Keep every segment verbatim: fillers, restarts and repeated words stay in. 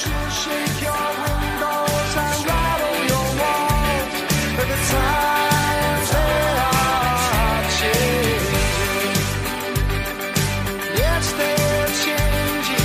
She'll shake your windows and rattle your walls. But the times they are changing. Yes, they're changing.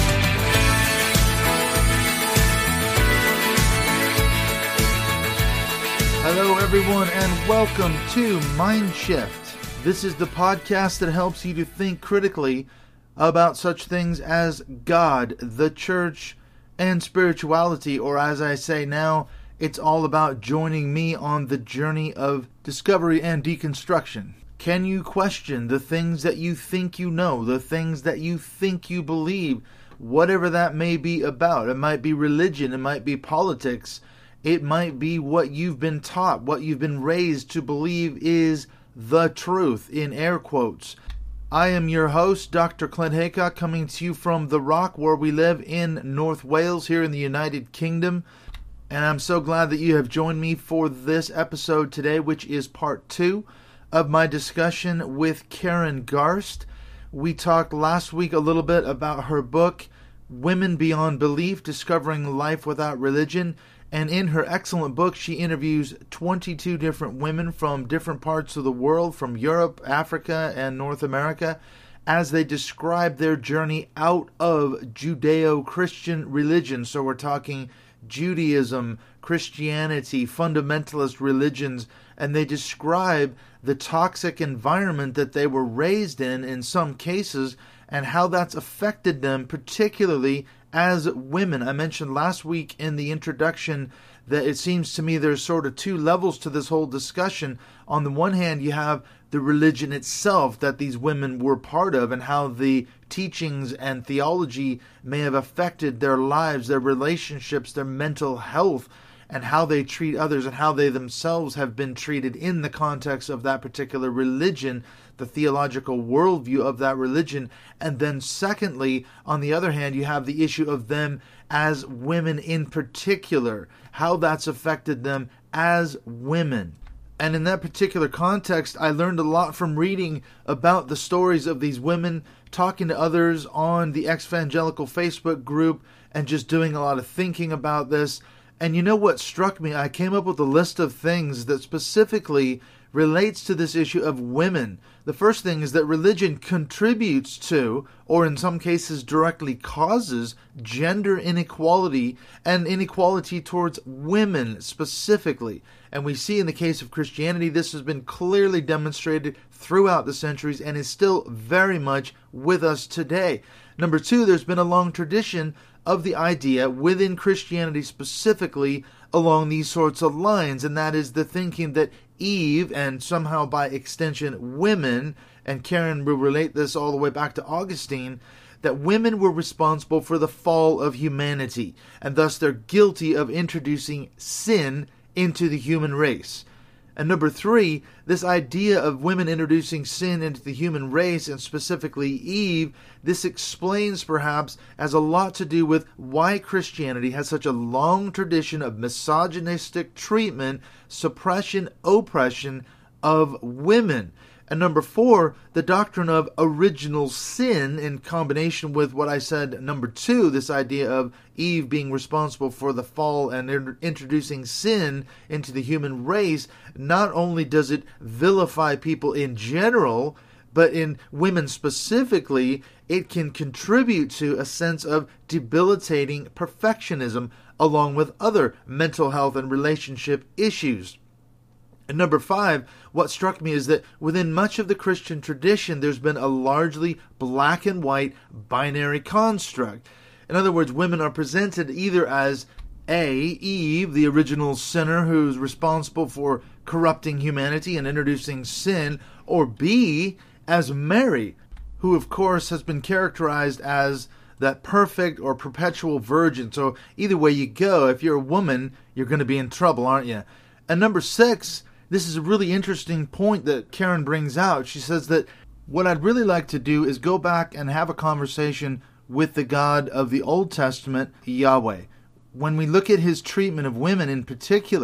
Hello, everyone, and welcome to Mind Shift. This is the podcast that helps you to think critically about such things as God, the church, and spirituality, or as I say now, it's all about joining me on the journey of discovery and deconstruction. Can you question the things that you think you know, the things that you think you believe, whatever that may be about? It might be religion, it might be politics, it might be what you've been taught, what you've been raised to believe is the truth, in air quotes. I am your host, Doctor Clint Haycock, coming to you from The Rock, where we live in North Wales, here in the United Kingdom. And I'm so glad that you have joined me for this episode today, which is part two of my discussion with Karen Garst. We talked last week a little bit about her book, Women Beyond Belief, Discovering Life Without Religion. And in her excellent book, she interviews twenty-two different women from different parts of the world, from Europe, Africa, and North America, as they describe their journey out of Judeo-Christian religion. So we're talking Judaism, Christianity, fundamentalist religions, and they describe the toxic environment that they were raised in, in some cases, and how that's affected them, particularly as women. I mentioned last week in the introduction that it seems to me there's sort of two levels to this whole discussion. On the one hand, you have the religion itself that these women were part of, and how the teachings and theology may have affected their lives, their relationships, their mental health, and how they treat others, and how they themselves have been treated in the context of that particular religion, the theological worldview of that religion. And then secondly, on the other hand, you have the issue of them as women in particular, how that's affected them as women. And in that particular context, I learned a lot from reading about the stories of these women, talking to others on the Ex-Evangelical Facebook group, and just doing a lot of thinking about this. And you know what struck me? I came up with a list of things that specifically relates to this issue of women. The first thing is that religion contributes to, or in some cases directly causes, gender inequality and inequality towards women specifically. And we see in the case of Christianity, this has been clearly demonstrated throughout the centuries and is still very much with us today. Number two, there's been a long tradition of the idea within Christianity specifically along these sorts of lines, and that is the thinking that Eve, and somehow by extension women, and Karen will relate this all the way back to Augustine, that women were responsible for the fall of humanity, and thus they're guilty of introducing sin into the human race. And number three, this idea of women introducing sin into the human race, and specifically Eve, this explains perhaps as a lot to do with why Christianity has such a long tradition of misogynistic treatment, suppression, oppression of women. And number four, the doctrine of original sin, in combination with what I said, number two, this idea of Eve being responsible for the fall and in- introducing sin into the human race. Not only does it vilify people in general, but in women specifically, it can contribute to a sense of debilitating perfectionism, along with other mental health and relationship issues. And number five, what struck me is that within much of the Christian tradition, there's been a largely black and white binary construct. In other words, women are presented either as A, Eve, the original sinner who's responsible for corrupting humanity and introducing sin, or B, as Mary, who of course has been characterized as that perfect or perpetual virgin. So either way you go, if you're a woman, you're going to be in trouble, aren't you? And number six, this is a really interesting point that Karen brings out. She says that what I'd really like to do is go back and have a conversation with the God of the Old Testament, Yahweh. When we look at his treatment of women in particular,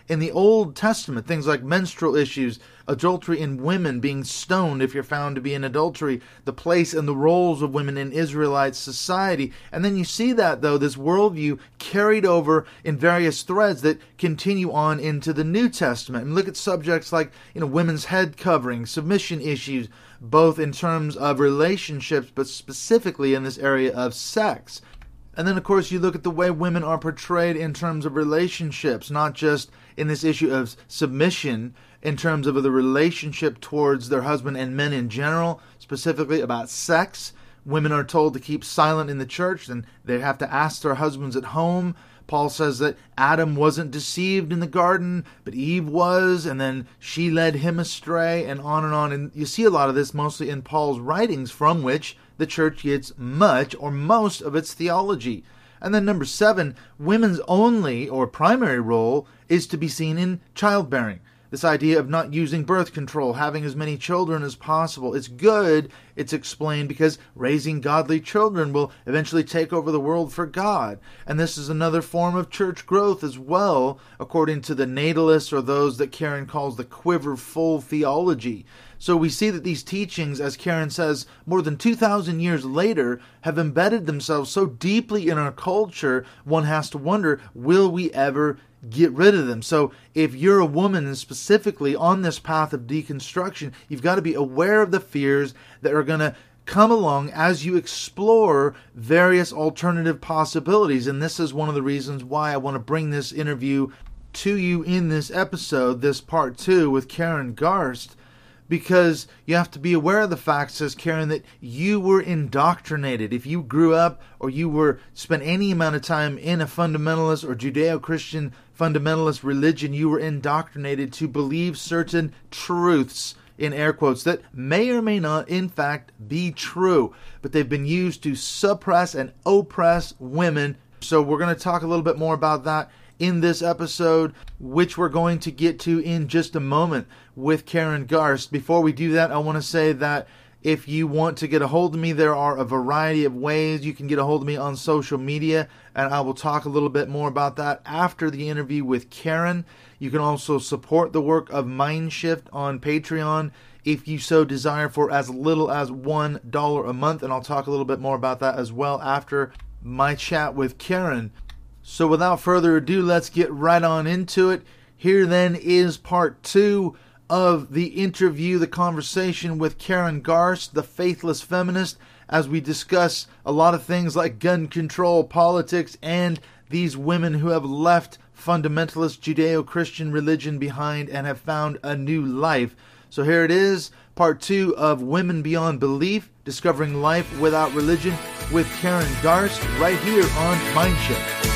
in the Old Testament, things like menstrual issues, adultery in women, being stoned if you're found to be in adultery, the place and the roles of women in Israelite society. And then you see that, though, this worldview carried over in various threads that continue on into the New Testament. And look at subjects like, you know, women's head covering, submission issues, both in terms of relationships, but specifically in this area of sex. And then, of course, you look at the way women are portrayed in terms of relationships, not just in this issue of submission, in terms of the relationship towards their husband and men in general, specifically about sex. Women are told to keep silent in the church, and they have to ask their husbands at home. Paul says that Adam wasn't deceived in the garden, but Eve was, and then she led him astray, and on and on. And you see a lot of this mostly in Paul's writings, from which the church gets much or most of its theology. And then number seven, women's only or primary role is to be seen in childbearing. This idea of not using birth control, having as many children as possible. It's good, it's explained, because raising godly children will eventually take over the world for God. And this is another form of church growth as well, according to the natalists, or those that Karen calls the quiver-full theology. So we see that these teachings, as Karen says, more than two thousand years later, have embedded themselves so deeply in our culture, one has to wonder, will we ever get rid of them? So if you're a woman, and specifically on this path of deconstruction, you've got to be aware of the fears that are going to come along as you explore various alternative possibilities. And this is one of the reasons why I want to bring this interview to you in this episode, this part two with Karen Garst, because you have to be aware of the fact, says Karen, that you were indoctrinated. If you grew up or you were spent any amount of time in a fundamentalist or Judeo-Christian fundamentalist religion, you were indoctrinated to believe certain truths, in air quotes, that may or may not, in fact, be true. But they've been used to suppress and oppress women. So we're going to talk a little bit more about that in this episode, which we're going to get to in just a moment with Karen Garst. Before we do that, I want to say that if you want to get a hold of me, there are a variety of ways you can get a hold of me on social media, and I will talk a little bit more about that after the interview with Karen. You can also support the work of Mindshift on Patreon if you so desire, for as little as one dollar a month, and I'll talk a little bit more about that as well after my chat with Karen. So without further ado, let's get right on into it. Here then is part two of the interview, the conversation with Karen Garst, the faithless feminist, as we discuss a lot of things like gun control, politics, and these women who have left fundamentalist Judeo-Christian religion behind and have found a new life. So here it is, part two of Women Beyond Belief, Discovering Life Without Religion, with Karen Garst, right here on Mindshift.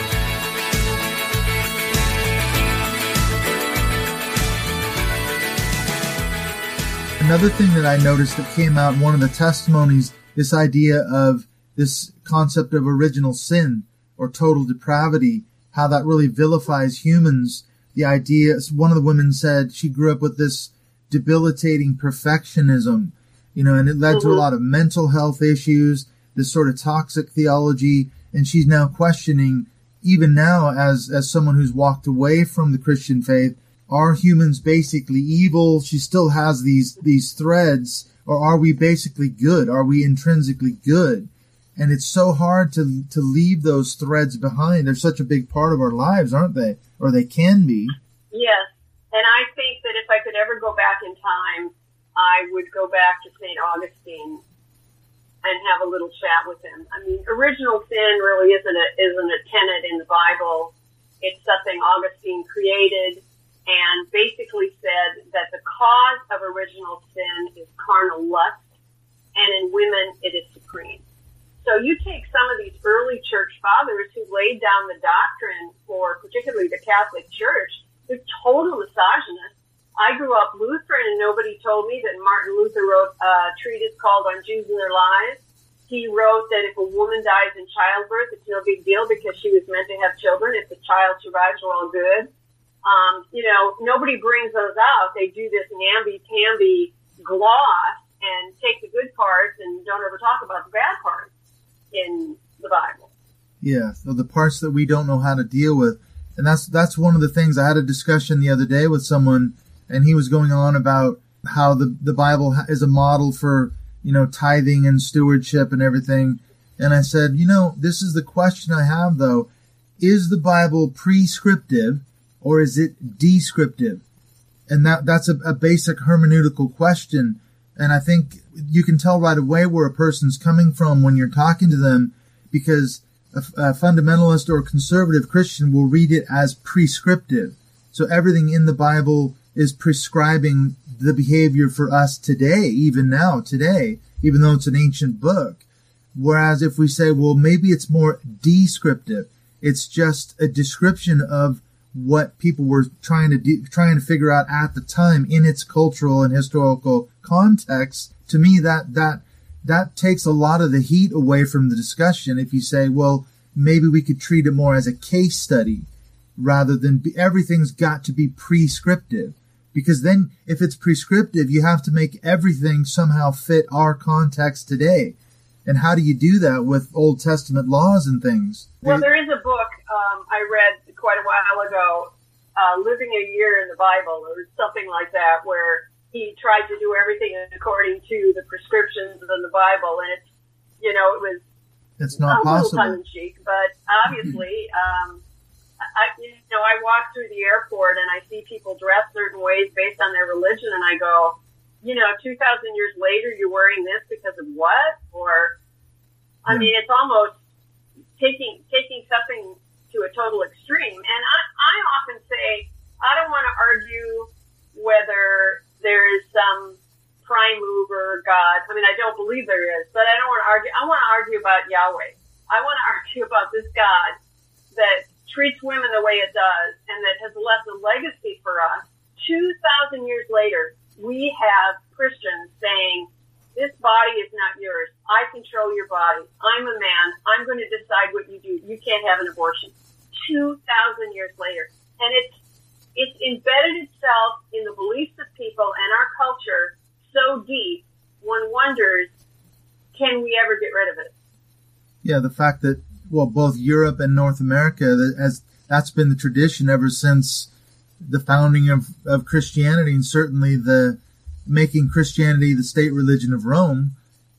Another thing that I noticed that came out in one of the testimonies, this idea of this concept of original sin or total depravity, how that really vilifies humans. The idea, one of the women said she grew up with this debilitating perfectionism, you know, and it led mm-hmm. to a lot of mental health issues, this sort of toxic theology, and she's now questioning, even now as, as someone who's walked away from the Christian faith, are humans basically evil? She still has these, these threads, or are we basically good? Are we intrinsically good? And it's so hard to, to leave those threads behind. They're such a big part of our lives, aren't they? Or they can be. Yes. And I think that if I could ever go back in time, I would go back to Saint Augustine and have a little chat with him. I mean, original sin really isn't a, isn't a tenet in the Bible. It's something Augustine created and basically said that the cause of original sin is carnal lust, and in women it is supreme. So you take some of these early church fathers who laid down the doctrine for particularly the Catholic Church, they're total misogynists. I grew up Lutheran, and nobody told me that Martin Luther wrote a treatise called On Jews and Their Lives. He wrote that if a woman dies in childbirth, it's no big deal because she was meant to have children. If the child survives, we're all good. Um, you know, nobody brings those out. They do this namby-pamby gloss and take the good parts and don't ever talk about the bad parts in the Bible. Yeah, so the parts that we don't know how to deal with. And that's that's one of the things. I had a discussion the other day with someone, and he was going on about how the, the Bible is a model for, you know, tithing and stewardship and everything. And I said, you know, this is the question I have, though. Is the Bible prescriptive or is it descriptive? And that that's a, a basic hermeneutical question. And I think you can tell right away where a person's coming from when you're talking to them, because a, a fundamentalist or a conservative Christian will read it as prescriptive. So everything in the Bible is prescribing the behavior for us today, even now, today, even though it's an ancient book. Whereas if we say, well, maybe it's more descriptive, it's just a description of what people were trying to do, trying to figure out at the time in its cultural and historical context. To me, that that that takes a lot of the heat away from the discussion. If you say, well, maybe we could treat it more as a case study rather than be, everything's got to be prescriptive. Because then if it's prescriptive, you have to make everything somehow fit our context today. And how do you do that with Old Testament laws and things? Well, there is a book um, I read quite a while ago, uh, Living a Year in the Bible, or something like that, where he tried to do everything according to the prescriptions in the Bible. And it's, you know, it was it's not a possible. little tongue-in-cheek, but obviously, um, I, you know, I walk through the airport and I see people dress certain ways based on their religion, and I go, you know, two thousand years later, you're wearing this because of what? Or, I Yeah. mean, it's almost taking taking something to a total extreme. And I, I often say, I don't want to argue whether there is some prime mover God. I mean, I don't believe there is, but I don't want to argue. I want to argue about Yahweh. I want to argue about this God that treats women the way it does and that has left a legacy for us. two thousand years later, we have Christians saying, this body is not yours. I control your body. I'm a man. I'm going to decide what you do. You can't have an abortion. two thousand years later. And it's, it's embedded itself in the beliefs of people and our culture so deep, one wonders, can we ever get rid of it? Yeah, the fact that, well, both Europe and North America, that has, that's been the tradition ever since the founding of, of Christianity, and certainly the making Christianity the state religion of Rome.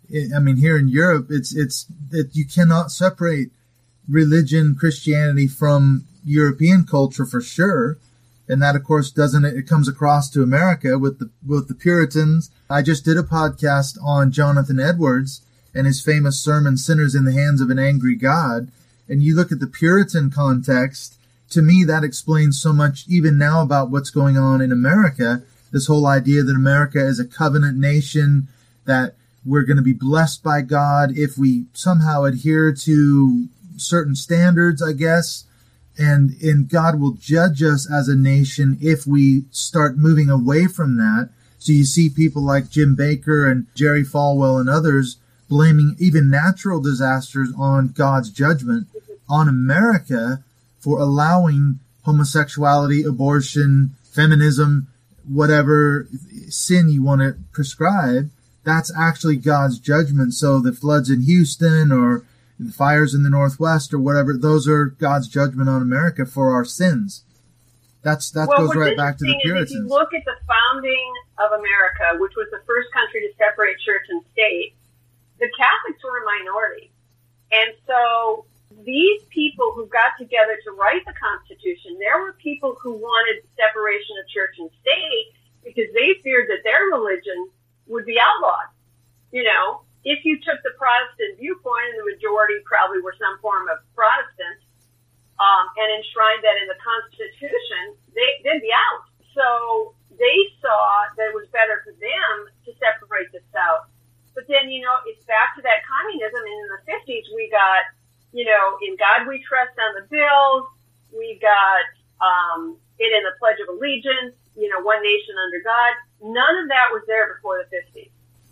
I mean, here in Europe, it's, it's, it, you cannot separate religion, Christianity from European culture for sure. And that, of course, doesn't, it comes across to America with the, with the Puritans. I just did a podcast on Jonathan Edwards and his famous sermon, Sinners in the Hands of an Angry God. And you look at the Puritan context, to me, that explains so much even now about what's going on in America. This whole idea that America is a covenant nation, that we're going to be blessed by God if we somehow adhere to certain standards, I guess. And, and God will judge us as a nation if we start moving away from that. So you see people like Jim Baker and Jerry Falwell and others blaming even natural disasters on God's judgment on America for allowing homosexuality, abortion, feminism, whatever sin you want to prescribe. That's actually God's judgment. So the floods in Houston or the fires in the Northwest or whatever, those are God's judgment on America for our sins. That's That well, goes right back to the Puritans. If you look at the founding of America, which was the first country to separate church and state, the Catholics were a minority. And so these people who got together to write the Constitution, there were people who wanted separation of church and state because they feared that their religion would be outlawed. You know, if you took the Protestant viewpoint, and the majority probably were some form of Protestant, um, and enshrined that in the Constitution, they, they'd be out. So they saw that it was better for them to separate this out. But then, you know, it's back to that communism. And in the fifties, we got, you know, In God We Trust on the bills. We got um, it in the Pledge of Allegiance, you know, one nation under God. None of that was there before the fifties.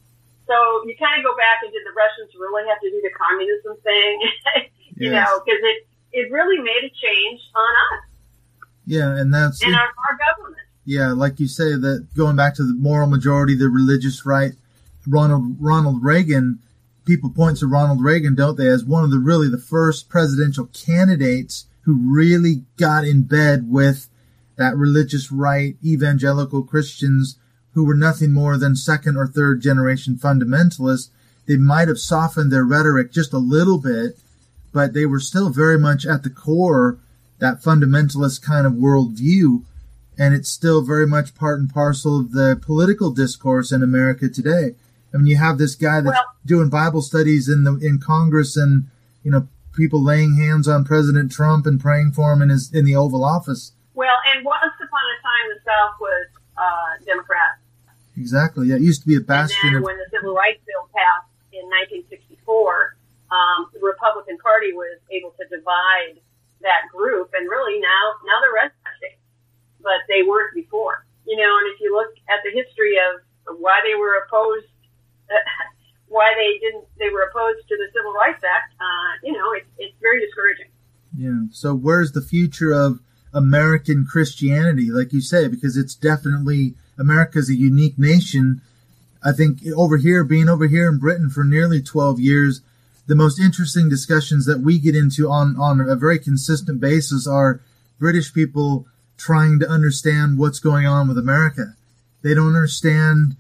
So you kind of go back and did the Russians really have to do the communism thing? you yes. know, because it, it really made a change on us. Yeah, and that's... And our, our government. Yeah, like you say, that going back to the moral majority, the religious right, Ronald Ronald Reagan, people point to Ronald Reagan, don't they, as one of the really the first presidential candidates who really got in bed with that religious right, evangelical Christians who were nothing more than second or third generation fundamentalists. They might have softened their rhetoric just a little bit, but they were still very much at the core that fundamentalist kind of worldview. And it's still very much part and parcel of the political discourse in America today. I mean, you have this guy that's well, doing Bible studies in the in Congress, and you know, people laying hands on President Trump and praying for him in his in the Oval Office. Well, and once upon a time, the South was uh, Democrat. Exactly. Yeah, it used to be a bastion. And then of- when the Civil Rights Bill passed in nineteen sixty-four, um, the Republican Party was able to divide that group, and really now now they're red states. But they weren't before, you know. And if you look at the history of why they were opposed, uh, why they didn't, they were opposed to the Civil Rights Act, uh, you know, it's it's very discouraging. Yeah. So where's the future of American Christianity, like you say? Because it's definitely, America's a unique nation. I think over here, being over here in Britain for nearly twelve years, the most interesting discussions that we get into on on a very consistent basis are British people trying to understand what's going on with America. They don't understand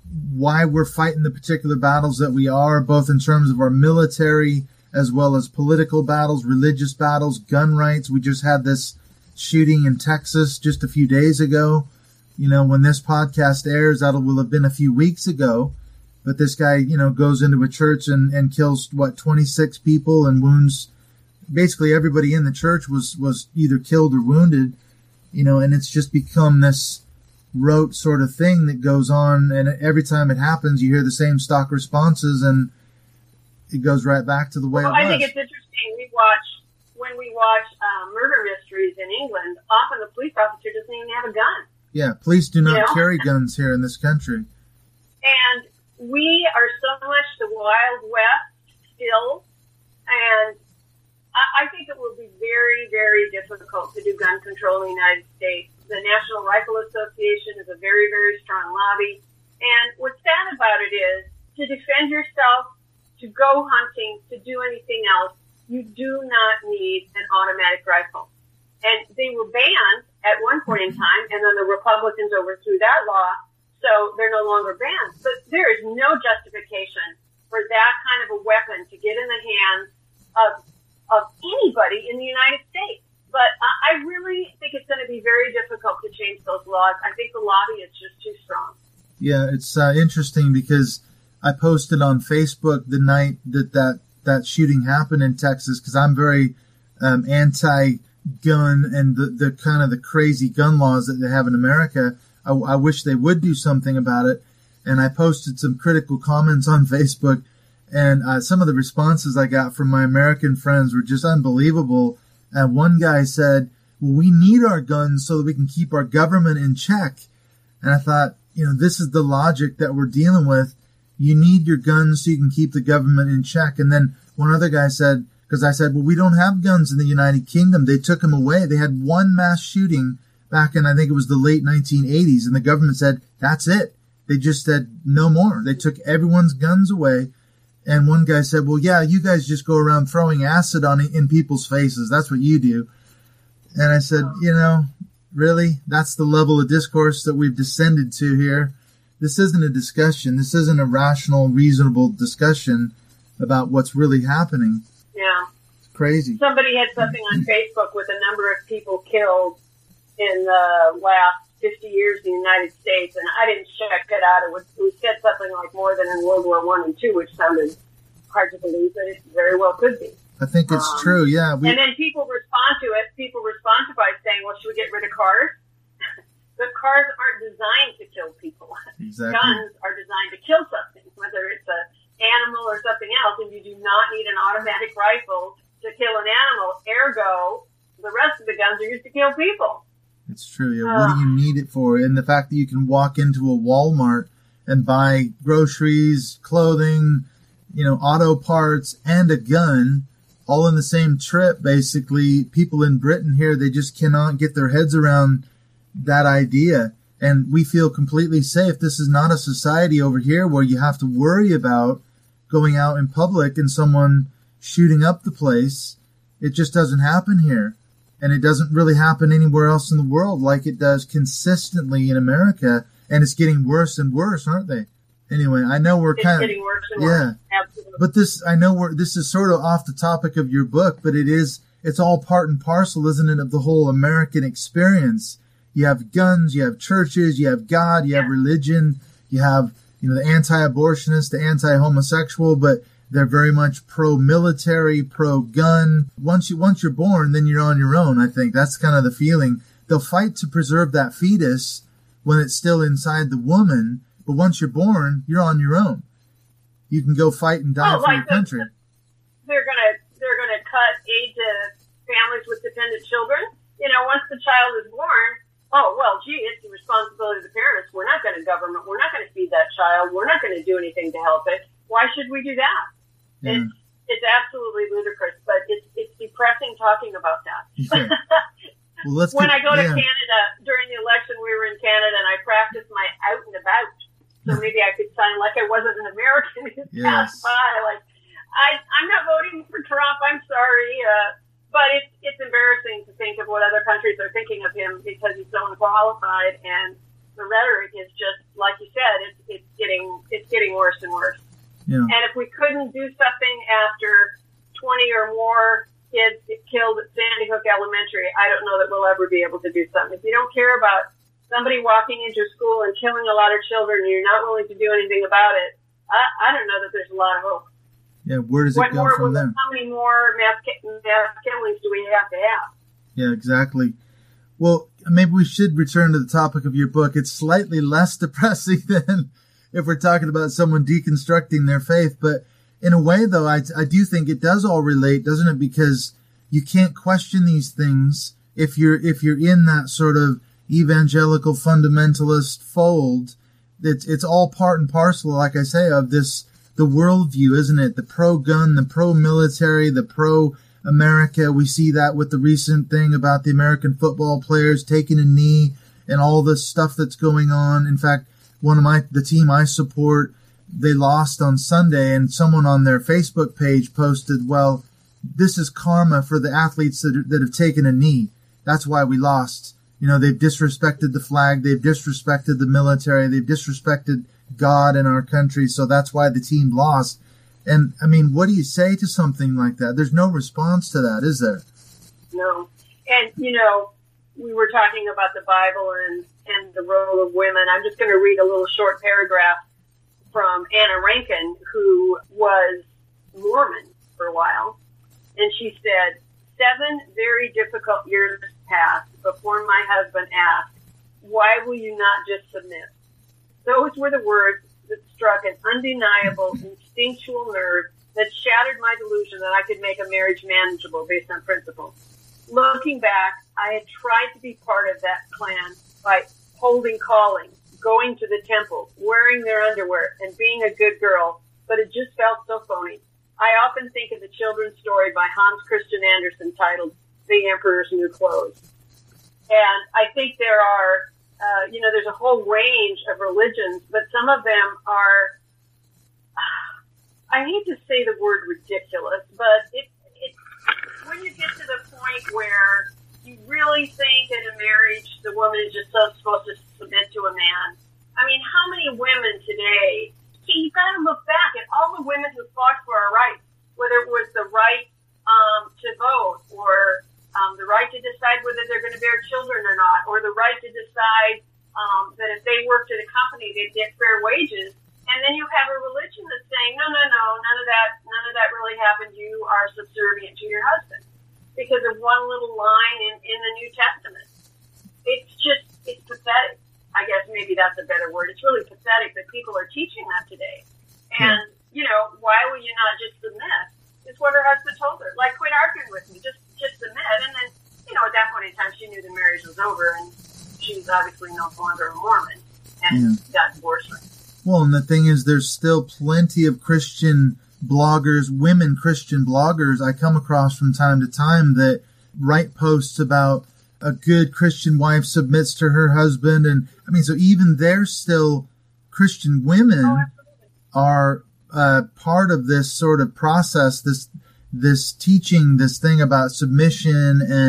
why we're fighting the particular battles that we are, both in terms of our military as well as political battles, religious battles, gun rights. We just had this shooting in Texas just a few days ago. You know, when this podcast airs, that will have been a few weeks ago. But this guy, you know, goes into a church and, and kills, what, twenty-six people and wounds. Basically everybody in the church was, was either killed or wounded. You know, and it's just become this rote sort of thing that goes on, and every time it happens, you hear the same stock responses, and it goes right back to the way well, it was. I think it's interesting. We watch, when we watch uh, murder mysteries in England, often the police officer doesn't even have a gun. Yeah, police do not you know? carry guns here in this country. And we are so much the Wild West still, and I think it will be very, very difficult to do gun control in the United States. The National Rifle Association is a very, very strong lobby. And what's sad about it is, to defend yourself, to go hunting, to do anything else, you do not need an automatic rifle. And they were banned at one point in time, and then the Republicans overthrew that law, so they're no longer banned. But there is no justification for that kind of a weapon to get in the hands of of anybody in the United States. But I really think it's going to be very difficult to change those laws. I think the lobby is just too strong. Yeah, it's uh, interesting because I posted on Facebook the night that that, that shooting happened in Texas, because I'm very um, anti-gun and the, the kind of the crazy gun laws that they have in America. I, I wish they would do something about it. And I posted some critical comments on Facebook. And uh, some of the responses I got from my American friends were just unbelievable. And one guy said, well, we need our guns so that we can keep our government in check. And I thought, you know, this is the logic that we're dealing with. You need your guns so you can keep the government in check. And then one other guy said, because I said, well, we don't have guns in the United Kingdom. They took them away. They had one mass shooting back in, I think it was the late nineteen eighties. And the government said, that's it. They just said no more. They took everyone's guns away. And one guy said, well, yeah, you guys just go around throwing acid on in people's faces. That's what you do. And I said, you know, really? That's the level of discourse that we've descended to here. This isn't a discussion. This isn't a rational, reasonable discussion about what's really happening. Yeah. It's crazy. Somebody had something on Facebook with a number of people killed in the last fifty years in the United States, and I didn't check it out. It was, it was said something like more than in World War One and Two, which sounded hard to believe, but it very well could be. I think it's um, true, yeah. We, and then people respond to it. People respond to it by saying, well, should we get rid of cars? But cars aren't designed to kill people. Exactly. Guns are designed to kill something, whether it's an animal or something else, and you do not need an automatic rifle to kill an animal. Ergo, the rest of the guns are used to kill people. It's true. Yeah. Uh, what do you need it for? And the fact that you can walk into a Walmart and buy groceries, clothing, you know, auto parts, and a gun all in the same trip, basically. People in Britain here, they just cannot get their heads around that idea. And we feel completely safe. This is not a society over here where you have to worry about going out in public and someone shooting up the place. It just doesn't happen here. And it doesn't really happen anywhere else in the world like it does consistently in America. And it's getting worse and worse, aren't they? Anyway, I know we're It's kind of getting worse and yeah. worse. Absolutely. But this, I know we're this is sort of off the topic of your book, but it is. It's all part and parcel, isn't it, of the whole American experience? You have guns, you have churches, you have God, you have Yeah. religion, you have you know the anti-abortionist, the anti-homosexual, but they're very much pro-military, pro-gun. Once you once you're born, then you're on your own. I think that's kind of the feeling. They'll fight to preserve that fetus when it's still inside the woman, but once you're born, you're on your own. You can go fight and die Oh, for like your the- country. They're gonna they're gonna cut aid to families with dependent children. You know, once the child is born, oh well, gee, it's the responsibility of the parents. We're not going to government. We're not going to feed that child. We're not going to do anything to help it. Why should we do that? Yeah. It's it's absolutely ludicrous, but it's it's depressing talking about that. Yeah. Well, let's When get- I go to yeah. Canada during the election, we were in Canada, and I practiced my out and about, so maybe I could sign like I wasn't an American who Yes. passed by. Like I, I'm not voting for Trump. I'm sorry, uh, but it's it's embarrassing to think of what other countries are thinking of him because he's so unqualified, and the rhetoric is just like you said. It's it's getting it's getting worse and worse. Yeah. And if we couldn't do something after twenty or more kids get killed at Sandy Hook Elementary, I don't know that we'll ever be able to do something. If you don't care about somebody walking into school and killing a lot of children and you're not willing to do anything about it, I, I don't know that there's a lot of hope. Yeah, where does it What go more, from there? how many more mass, ki- mass killings do we have to have? Yeah, exactly. Well, maybe we should return to the topic of your book. It's slightly less depressing than if we're talking about someone deconstructing their faith. But in a way, though, I, I do think it does all relate, doesn't it? Because you can't question these things if you're if you're in that sort of evangelical fundamentalist fold. It's it's all part and parcel, like I say, of this the worldview, isn't it? The pro-gun, the pro-military, the pro-America. We see that with the recent thing about the American football players taking a knee and all the stuff that's going on. In fact, one of my the team I support, they lost on Sunday, and someone on their Facebook page posted, well, this is karma for the athletes that, that have taken a knee. That's why we lost. You know, they've disrespected the flag. They've disrespected the military. They've disrespected God and our country. So that's why the team lost. And I mean, what do you say to something like that? There's no response to that, is there? No. And, you know, we were talking about the Bible and, and the role of women. I'm just going to read a little short paragraph from Anna Rankin, who was Mormon for a while. And she said, seven very difficult years passed before my husband asked, why will you not just submit? Those were the words that struck an undeniable instinctual nerve that shattered my delusion that I could make a marriage manageable based on principle. Looking back, I had tried to be part of that plan by holding calling, going to the temple, wearing their underwear, and being a good girl, but it just felt so phony. I often think of the children's story by Hans Christian Andersen titled The Emperor's New Clothes. And I think there are, uh, you know, there's a whole range of religions, but some of them are, I hate to say the word ridiculous, but it, it, when you get to the point where you really think in a marriage the woman is just so supposed to submit to a man. I mean, how many women today, see, you've got to look back at all the women who fought for our rights, whether it was the right um, to vote or um, the right to decide whether they're going to bear children or not, or the right to decide um, that if they worked at a company, they'd get fair wages. And then you have a religion that's saying, no, no, no, none of that, none of that really happened. You are subservient to your husband because of one little line in, in the New Testament. It's just, it's pathetic. I guess maybe that's a better word. It's really pathetic that people are teaching that today. And, you know, why will you not just submit? It's what her husband told her. Like, quit arguing with me. Just, just submit. And then, you know, at that point in time, she knew the marriage was over and she was obviously no longer a Mormon and yeah. got divorced from him. Well, and the thing is, there's still plenty of Christian bloggers, women Christian bloggers I come across from time to time that write posts about a good Christian wife submits to her husband. And I mean, so even they're still Christian women oh, are uh, part of this sort of process, this, this teaching, this thing about submission and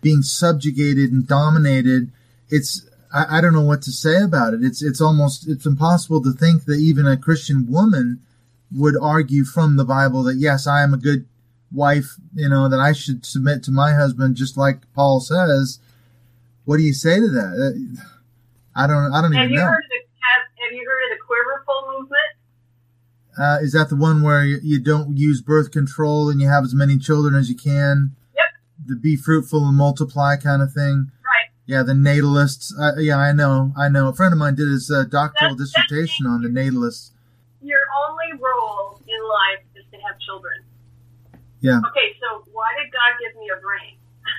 being subjugated and dominated. It's, I, I don't know what to say about it. It's, it's almost, it's impossible to think that even a Christian woman would argue from the Bible that, yes, I am a good wife, you know, that I should submit to my husband, just like Paul says. What do you say to that? I don't, I don't have even you know. Heard of the, have, have you heard of the Quiverful movement? Uh, is that the one where you, you don't use birth control and you have as many children as you can? Yep. The be fruitful and multiply kind of thing? Right. Yeah, the natalists. Uh, yeah, I know, I know. A friend of mine did his uh, doctoral That's, dissertation that's on the natalists. Your only role in life is to have children. Yeah. Okay, so why did God give me a brain?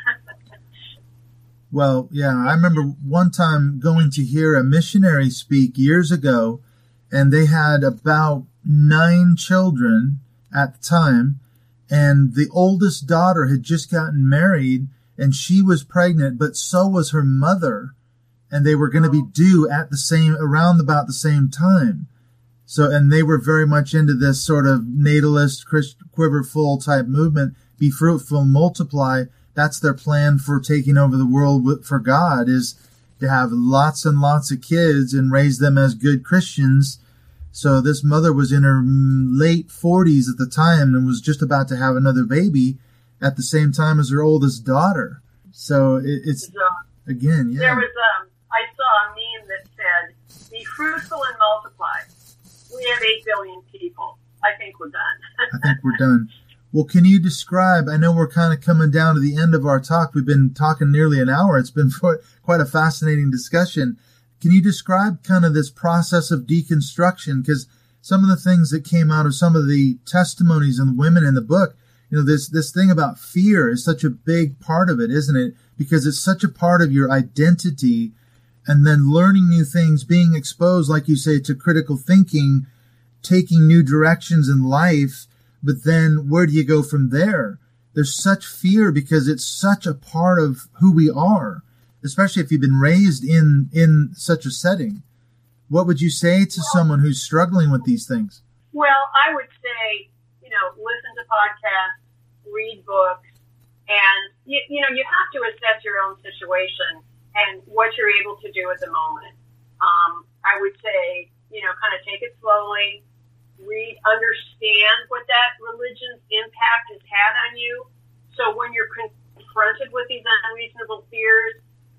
Well, yeah, I remember one time going to hear a missionary speak years ago, and they had about nine children at the time, and the oldest daughter had just gotten married, and she was pregnant, but so was her mother, and they were going to be due at the same, around about the same time. So, and they were very much into this sort of natalist, Christ, quiverful type movement, be fruitful, multiply. That's their plan for taking over the world for God, is to have lots and lots of kids and raise them as good Christians. So this mother was in her late forties at the time and was just about to have another baby at the same time as her oldest daughter. So it, it's, so, again, yeah. There was, um, I saw a meme that said, be fruitful and multiply. We have eight billion people. I think we're done. I think we're done. Well, can you describe, I know we're kind of coming down to the end of our talk. We've been talking nearly an hour. It's been quite a fascinating discussion. Can you describe kind of this process of deconstruction? Because some of the things that came out of some of the testimonies and the women in the book, you know, this, this thing about fear is such a big part of it, isn't it? Because it's such a part of your identity. And then learning new things, being exposed, like you say, to critical thinking, taking new directions in life. But then where do you go from there? There's such fear because it's such a part of who we are, especially if you've been raised in, in such a setting. What would you say to someone who's struggling with these things? Well, I would say, you know, listen to podcasts, read books, and, you, you know, you have to assess your own situation and what you're able to do at the moment. Um, I would say, you know, kind of take it slowly, read, understand what that religion's impact has had on you. So when you're confronted with these unreasonable fears,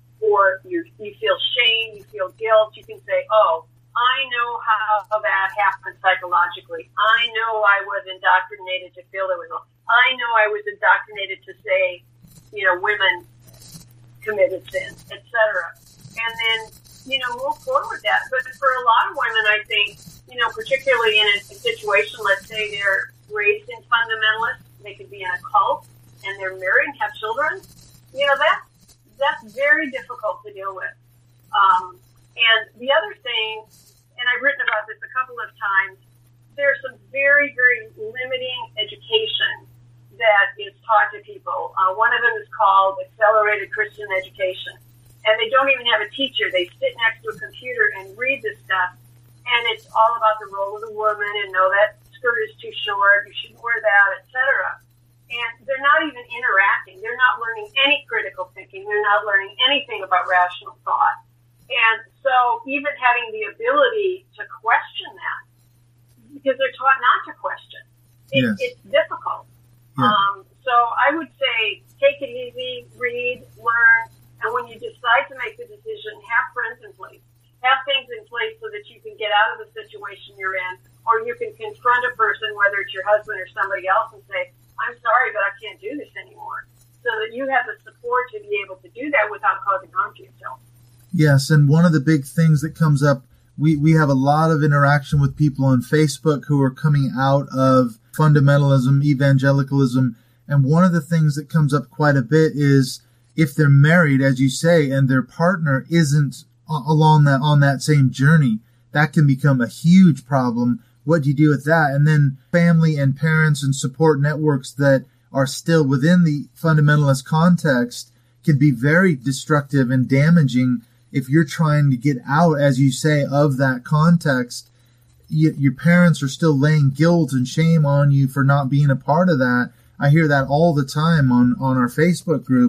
or you you feel shame, you feel guilt, you can say, oh, I know how that happened psychologically. I know I was indoctrinated to feel there was a, I know I was indoctrinated to say, you know, women committed sin, et cetera. And then, you know, move forward with that. But for a lot of women, I think, you know, particularly in a, a situation, let's say they're raised in fundamentalists, they could be in a cult, and they're married and have children, you know, that, that's very difficult to deal with. Um, and the other thing, and I've written about this a couple of times, there's some very, very limiting education that is taught to people. Uh, one of them is called Accelerated Christian Education. And they don't even have a teacher. They sit next to a computer and read this stuff. And it's all about the role of the woman and no, that skirt is too short, you shouldn't wear that, et cetera. And they're not even interacting. They're not learning any critical thinking. They're not learning anything about rational thought. And so even having the ability to question that, because they're taught not to question, it, yes. it's difficult. Yeah. Um, so I would say take it easy, read, learn, and when you decide to make the decision, have friends in place. Have things in place so that you can get out of the situation you're in, or you can confront a person, whether it's your husband or somebody else, and say, I'm sorry, but I can't do this anymore. So that you have the support to be able to do that without causing harm to yourself. Yes, and one of the big things that comes up, we, we have a lot of interaction with people on Facebook who are coming out of fundamentalism, evangelicalism, and one of the things that comes up quite a bit is if they're married, as you say, and their partner isn't along that on that same journey, that can become a huge problem. What do you do with that? And then family and parents and support networks that are still within the fundamentalist context can be very destructive and damaging if you're trying to get out, as you say, of that context. You, your parents are still laying guilt and shame on you for not being a part of that. I hear that all the time on, on our Facebook group.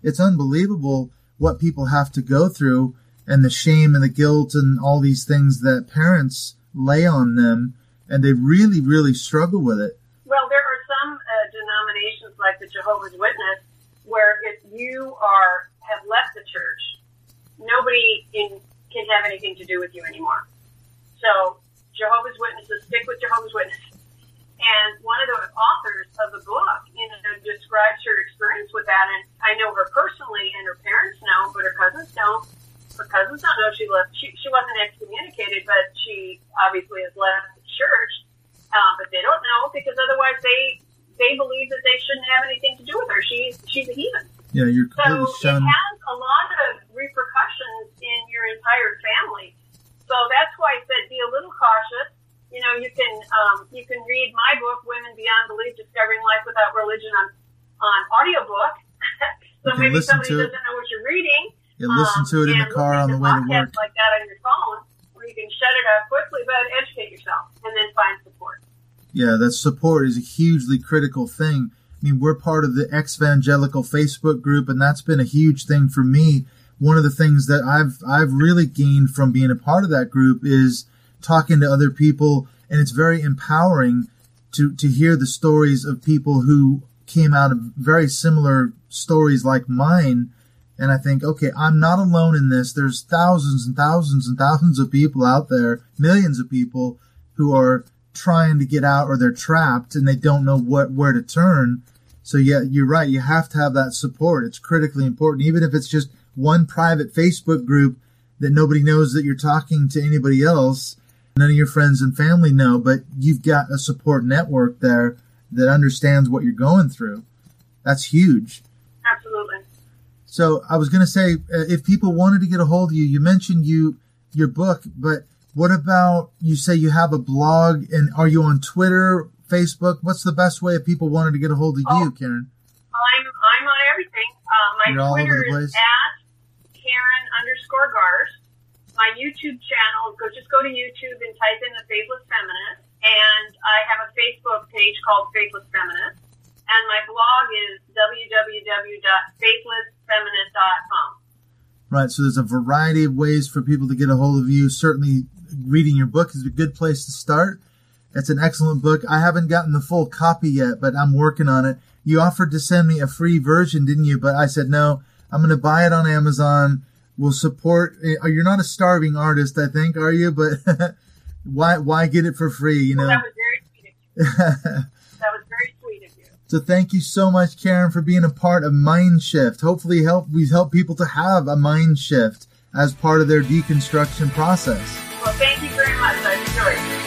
it's unbelievable what people have to go through, and the shame and the guilt and all these things that parents lay on them, and they really, really struggle with it. Well, there are some uh, denominations like the Jehovah's Witness where if you are have left the church, nobody in, can have anything to do with you anymore. So Jehovah's Witnesses stick with Jehovah's Witnesses. And one of the authors of the book, you know, describes her experience with that. And I know her personally, and her parents know, but her cousins don't. Her cousins don't know she left. She, she wasn't excommunicated, but she obviously has left the church. Uh, but they don't know, because otherwise they they believe that they shouldn't have anything to do with her. She's she's a heathen. Yeah, you're completely so shunned. It has a lot of repercussions in your entire family. So that's why I said be a little cautious. You know, you can um, you can read my book, Women Beyond Belief: Discovering Life Without Religion, on on audiobook. So maybe somebody doesn't know what you're reading. You listen to it in the car on the way to work. Like that on your phone, where you can shut it up quickly, but educate yourself and then find support. Yeah, that support is a hugely critical thing. I mean, we're part of the Ex-Evangelical Facebook group, and that's been a huge thing for me. One of the things that I've I've really gained from being a part of that group is talking to other people, and it's very empowering to, to hear the stories of people who came out of very similar stories like mine. And I think, okay, I'm not alone in this. There's thousands and thousands and thousands of people out there, millions of people who are trying to get out, or they're trapped and they don't know what where to turn. So yeah, you're right. You have to have that support. It's critically important, even if it's just one private Facebook group that nobody knows that you're talking to anybody else. None of your friends and family know, but you've got a support network there that understands what you're going through. That's huge. Absolutely. So I was going to say, uh, if people wanted to get a hold of you, you mentioned you your book, but what about, you say you have a blog, and are you on Twitter, Facebook? What's the best way if people wanted to get a hold of oh, you, Karen? I'm I'm on everything. Uh, my You're all over Twitter the place? is at Karen underscore Garst. My YouTube channel, go just go to YouTube and type in The Faithless Feminist. And I have a Facebook page called Faithless Feminist. And my blog is w w w dot faithless feminist dot com. Right, so there's a variety of ways for people to get a hold of you. Certainly reading your book is a good place to start. It's an excellent book. I haven't gotten the full copy yet, but I'm working on it. You offered to send me a free version, didn't you? But I said, no, I'm going to buy it on Amazon. We'll support. You're not a starving artist, I think, are you? But why why get it for free, you know? Well, that was very sweet of you. That was very sweet of you. So thank you so much, Karen, for being a part of Mind Shift. Hopefully help we help people to have a mind shift as part of their deconstruction process. Well, thank you very much. I enjoyed it.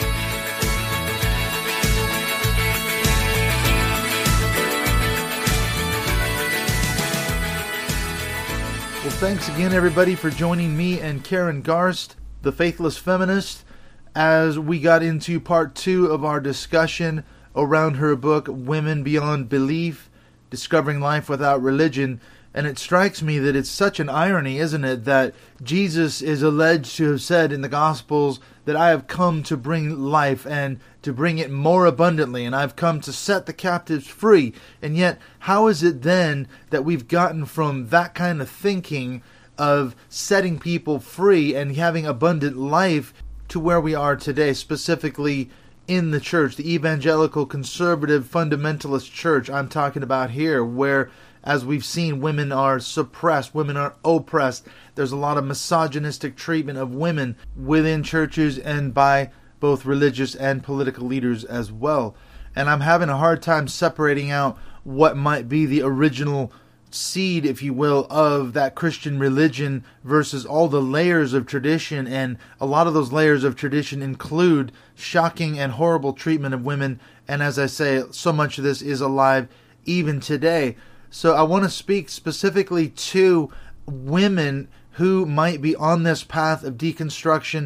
Well, thanks again, everybody, for joining me and Karen Garst, the Faithless Feminist, as we got into part two of our discussion around her book, Women Beyond Belief, Discovering Life Without Religion. And it strikes me that it's such an irony, isn't it, that Jesus is alleged to have said in the Gospels that I have come to bring life and to bring it more abundantly, and I've come to set the captives free. And yet, how is it then that we've gotten from that kind of thinking of setting people free and having abundant life to where we are today, specifically in the church, the evangelical, conservative, fundamentalist church I'm talking about here, where, as we've seen, women are suppressed, women are oppressed. There's a lot of misogynistic treatment of women within churches and by both religious and political leaders as well. And I'm having a hard time separating out what might be the original seed, if you will, of that Christian religion versus all the layers of tradition. And a lot of those layers of tradition include shocking and horrible treatment of women. And as I say, so much of this is alive even today. So I want to speak specifically to women who might be on this path of deconstruction,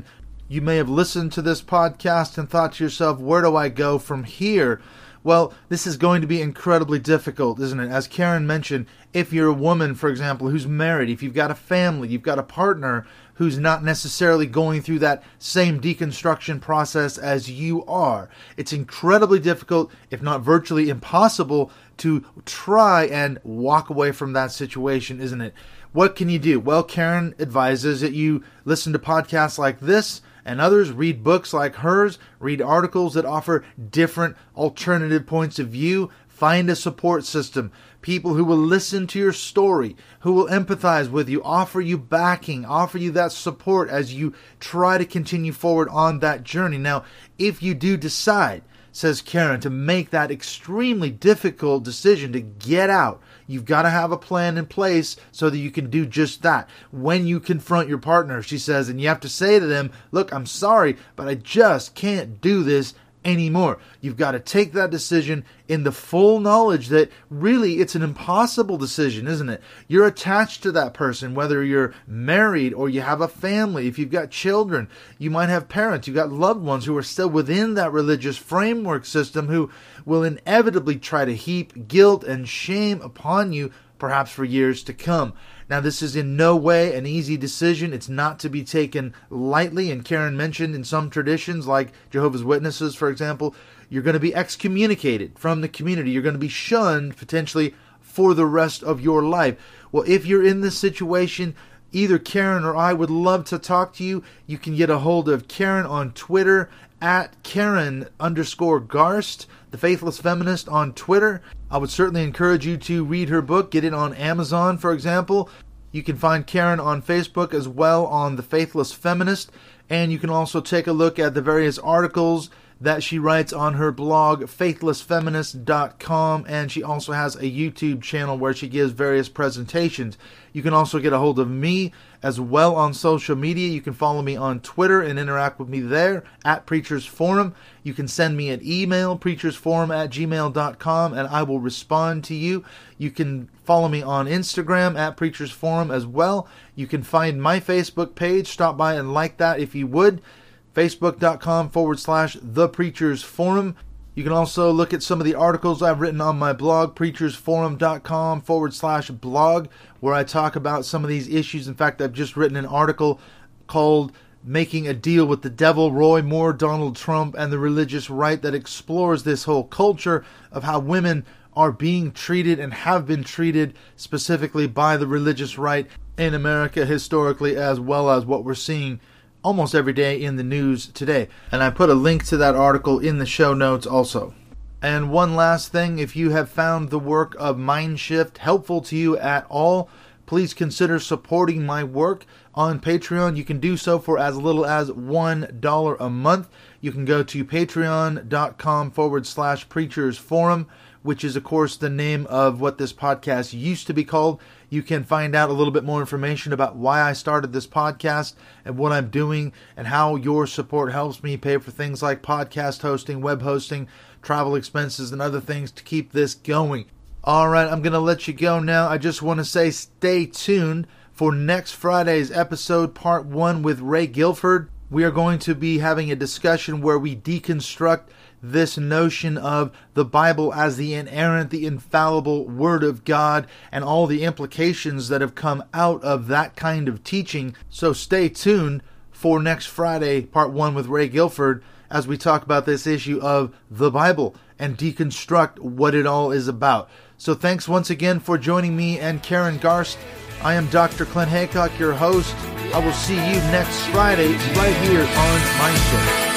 You may have listened to this podcast and thought to yourself, where do I go from here? Well, this is going to be incredibly difficult, isn't it? As Karen mentioned, if you're a woman, for example, who's married, if you've got a family, you've got a partner who's not necessarily going through that same deconstruction process as you are, it's incredibly difficult, if not virtually impossible, to try and walk away from that situation, isn't it? What can you do? Well, Karen advises that you listen to podcasts like this and others, read books like hers, read articles that offer different alternative points of view, find a support system, people who will listen to your story, who will empathize with you, offer you backing, offer you that support as you try to continue forward on that journey. Now, if you do decide, says Karen, to make that extremely difficult decision to get out, you've got to have a plan in place so that you can do just that. When you confront your partner, she says, and you have to say to them, look, I'm sorry, but I just can't do this anymore. You've got to take that decision in the full knowledge that really it's an impossible decision, isn't it? You're attached to that person, whether you're married or you have a family. If you've got children, you might have parents, you've got loved ones who are still within that religious framework system who will inevitably try to heap guilt and shame upon you, perhaps for years to come. Now, this is in no way an easy decision. It's not to be taken lightly. And Karen mentioned in some traditions, like Jehovah's Witnesses, for example, you're going to be excommunicated from the community. You're going to be shunned potentially for the rest of your life. Well, if you're in this situation, either Karen or I would love to talk to you. You can get a hold of Karen on Twitter at Karen underscore Garst, the Faithless Feminist on Twitter. I would certainly encourage you to read her book, get it on Amazon, for example. You can find Karen on Facebook as well on The Faithless Feminist, and you can also take a look at the various articles that she writes on her blog, faithless feminist dot com, and she also has a YouTube channel where she gives various presentations. You can also get a hold of me as well on social media. You can follow me on Twitter and interact with me there at Preachers Forum. You can send me an email, preachersforum at gmail dot com, and I will respond to you. You can follow me on Instagram at Preachers Forum as well. You can find my Facebook page. Stop by and like that if you would. Facebook.com forward slash The Preachers Forum. You can also look at some of the articles I've written on my blog, preachersforum.com forward slash blog, where I talk about some of these issues. In fact, I've just written an article called Making a Deal with the Devil, Roy Moore, Donald Trump, and the Religious Right, that explores this whole culture of how women are being treated and have been treated specifically by the religious right in America historically, as well as what we're seeing almost every day in the news today. And I put a link to that article in the show notes also. And one last thing, if you have found the work of Mindshift helpful to you at all, please consider supporting my work on Patreon. You can do so for as little as one dollar a month. You can go to patreon.com forward slash Preachers Forum, which is, of course, the name of what this podcast used to be called. You can find out a little bit more information about why I started this podcast and what I'm doing and how your support helps me pay for things like podcast hosting, web hosting, travel expenses, and other things to keep this going. All right, I'm going to let you go now. I just want to say stay tuned for next Friday's episode, part one with Ray Guilford. We are going to be having a discussion where we deconstruct this notion of the Bible as the inerrant, the infallible Word of God, and all the implications that have come out of that kind of teaching. So stay tuned for next Friday, part one with Ray Guilford, as we talk about this issue of the Bible and deconstruct what it all is about. So thanks once again for joining me and Karen Garst. I am Doctor Clint Haycock, your host. I will see you next Friday right here on Mindshift.